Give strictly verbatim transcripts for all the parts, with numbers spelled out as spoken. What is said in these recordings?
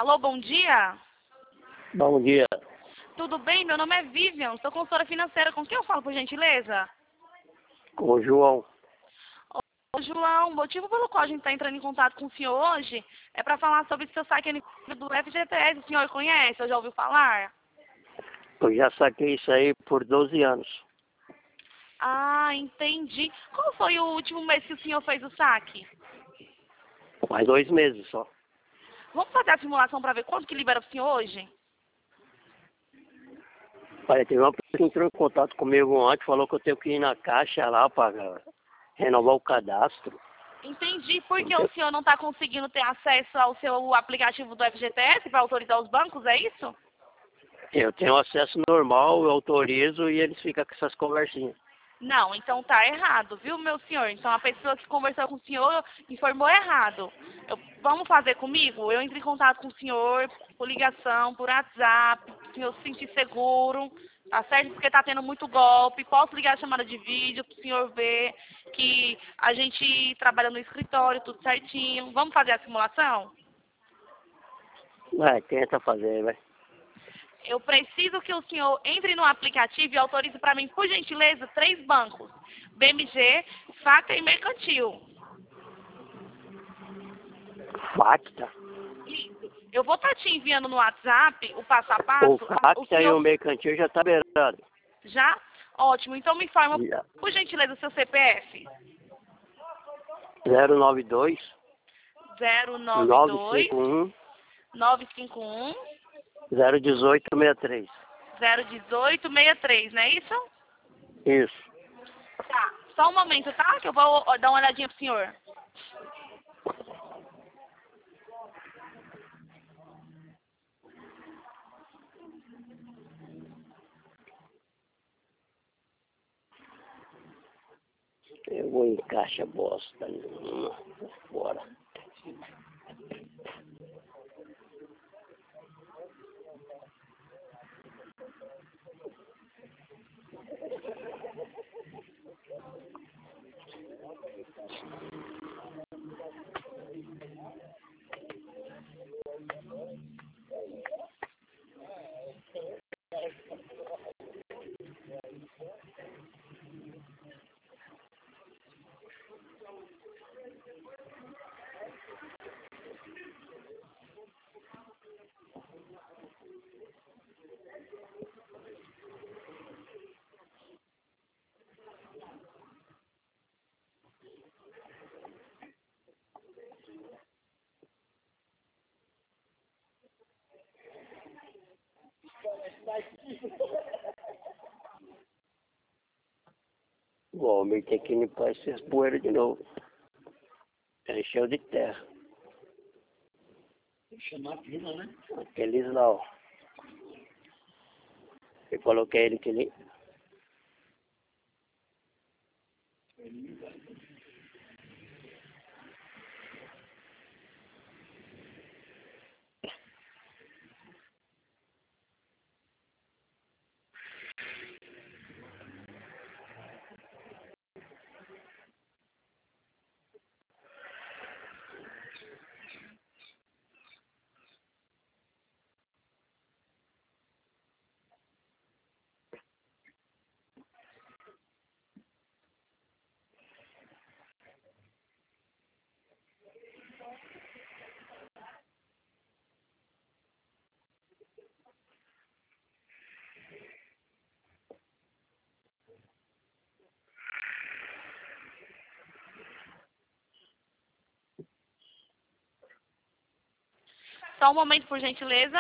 Alô, bom dia. Bom dia. Tudo bem? Meu nome é Vivian, sou consultora financeira. Com quem eu falo, por gentileza? Com o João. Ô, João, o motivo pelo qual a gente está entrando em contato com o senhor hoje é para falar sobre o seu saque do F G T S. O senhor conhece? Ou já ouviu falar? Eu já saquei isso aí por doze anos. Ah, entendi. Qual foi o último mês que o senhor fez o saque? Faz dois meses só. Vamos fazer a simulação para ver quanto que libera o senhor hoje? Olha, teve uma pessoa que entrou em contato comigo ontem, falou que eu tenho que ir na caixa lá para renovar o cadastro. Entendi. Por que o senhor não está conseguindo ter acesso ao seu aplicativo do F G T S para autorizar os bancos, é isso? Eu tenho acesso normal, eu autorizo e eles ficam com essas conversinhas. Não, então tá errado, viu, meu senhor? Então a pessoa que conversou com o senhor informou errado. Eu- vamos fazer comigo? Eu entro em contato com o senhor por ligação, por WhatsApp, o senhor se sentir seguro, tá certo? Porque tá tendo muito golpe. Posso ligar a chamada de vídeo para o senhor ver que a gente trabalha no escritório, tudo certinho. Vamos fazer a simulação? Vai, tenta fazer, vai. Eu preciso que o senhor entre no aplicativo e autorize para mim, por gentileza, três bancos. B M G, Faca e Mercantil. Facta. Eu vou estar te enviando no WhatsApp o passo a O passo. A- O Facta e senhor o mercantil já tá beirado. já? Ótimo. Então me informa, Já. por gentileza, o seu C P F. zero nove dois, zero nove nove dois, cinco um, nove cinco um, zero um oito seis três. zero um oito seis três, não é isso? Isso. Tá. Só um momento, tá? Que eu vou ó, dar uma olhadinha pro senhor. Eu vou em caixa bosta. Nenhuma. Fora. O homem tem que limpar esses poeiras de novo. Encheu de terra. Tem que chamar a fila, né? Aqueles lá, ó. Eu coloquei ele que nem... Só um momento, por gentileza.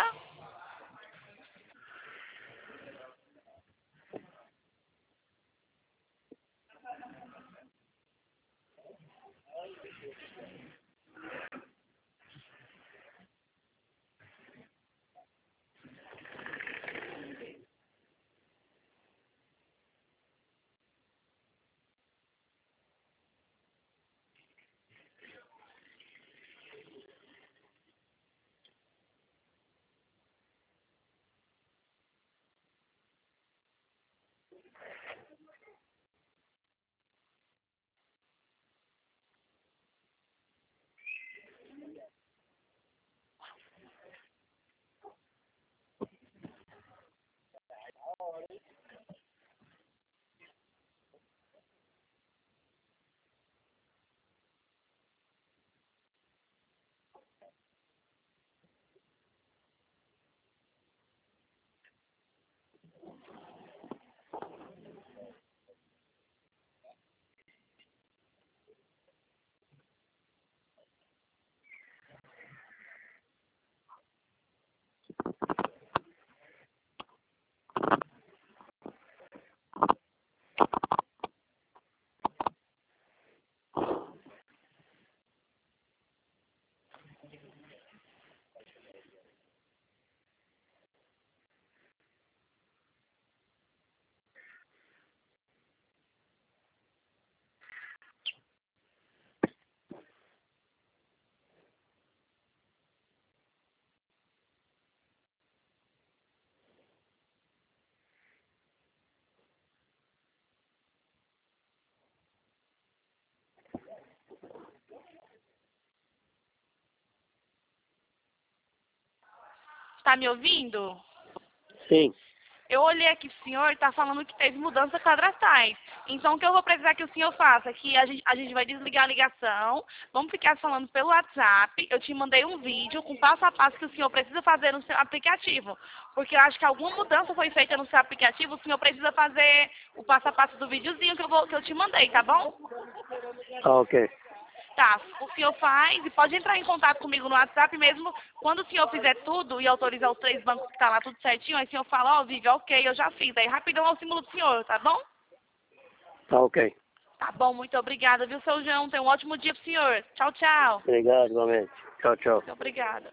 Tá me ouvindo? Sim. Eu olhei aqui pro senhor e tá falando que teve mudanças cadastrais. Então, o que eu vou precisar que o senhor faça é que a gente, a gente vai desligar a ligação, vamos ficar falando pelo WhatsApp. Eu te mandei um vídeo com passo a passo que o senhor precisa fazer no seu aplicativo. Porque eu acho que alguma mudança foi feita no seu aplicativo, o senhor precisa fazer o passo a passo do videozinho que eu, vou, que eu te mandei, tá bom? Tá ok. Tá, o senhor faz e pode entrar em contato comigo no WhatsApp mesmo. Quando o senhor fizer tudo e autorizar os três bancos que tá lá tudo certinho, aí o senhor fala, ó, oh, Vivi, ok, eu já fiz. Aí rapidão é o símbolo do senhor, tá bom? Tá ok. Tá bom, muito obrigada, viu, seu João? Tenha um ótimo dia pro senhor. Tchau, tchau. Obrigado, igualmente. Tchau, tchau. Muito obrigada.